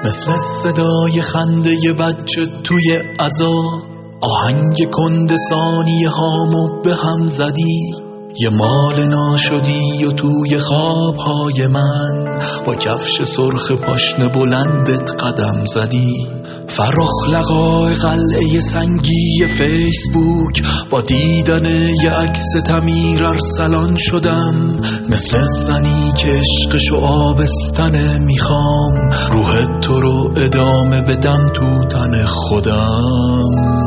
مثل صدای خنده بچه توی عزا، آهنگ کند ثانیه هامو به هم زدی. یه مال ناشدی و توی خوابهای من با کفش سرخ پاشنه بلندت قدم زدی. فرخ لقای قلعه سنگی فیسبوک، با دیدن یه عکس تعمیر ارسلان شدم. مثل زنی که عشقشو آبستنه، میخوام روح تو رو ادامه بدم تو تن خودم.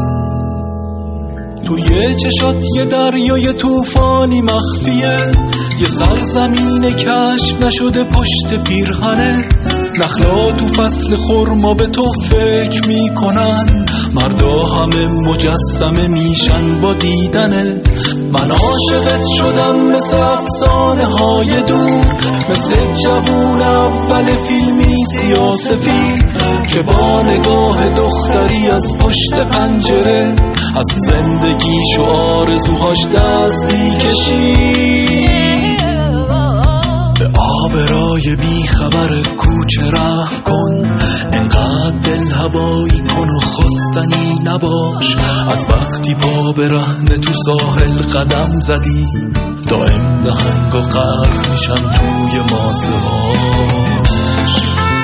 توی چشات یه دریای طوفانی مخفیه، یه سرزمین کشف نشده پشت پیرهنه. نخلا تو فصل خرما به تو فکر میکنن، مردا همه مجسمه میشن با دیدنت. من عاشقت شدم مثل افسانه های دور، مثل جوون اول فیلمی سیاسفید که با نگاه دختری از پشت پنجره از زندگیش و آرزوهاش دست میکشید. به آبرای بی خبر کوچه رحم کن، انقدر دل هوایی کن و خستنی نباش. از وقتی پا برهنه تو ساحل قدم زدی، دائم دهنگ و غرق میشن توی ماسه هاش.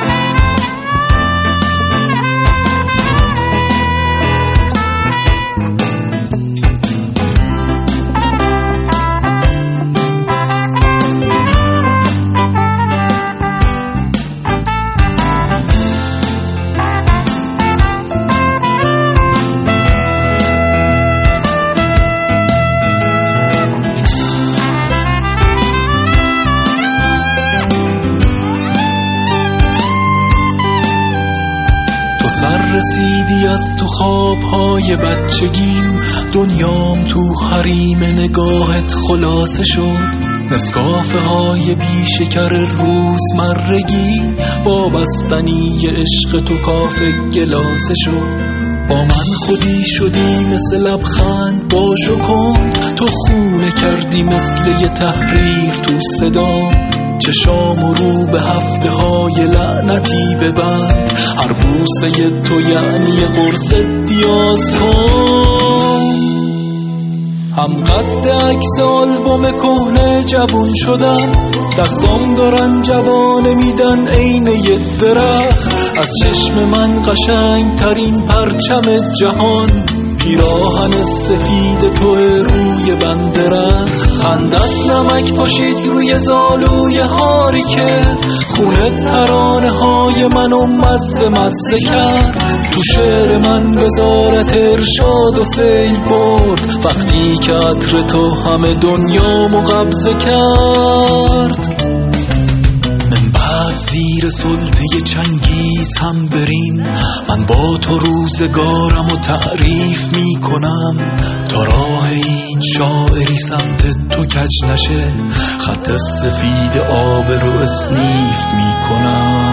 سر رسیدی از تو خوابهای بچگیم، دنیام تو حریم نگاهت خلاصه شد. نسکافه های بی شکر روزمرگی، با بستنی عشق تو کافه گلاسه شد. با من خودی شدی مثل لبخند با ژوکن، تو خونه کردی مثل یه تحریر تو صدا. چشام رو به هفته های لعنتی ببند، هر بوسه تو یعنی قرص دیاز کن. هم قد عکس آلبوم کهنه جوون شدم، دستام دارن جوانه میدن عین یه درخت. از چشم من قشنگ ترین پرچم جهان، پیراهن سفید تو روی بندرخت. خندت نمک پاشید روی زالوی هاری که خونت ترانه های منو مزه مزه کرد. تو شعر من وزارت ارشاد و سیل برد، وقتی که عطر تو همه دنیامو قبضه کرد. من بعد زیر سلطه چنگیز هم بریم، من با تو روزگارم و تعریف میکنم. تا راه این شاعری سمت تو کج نشه، خط سفید آب رو اسنیف میکنم.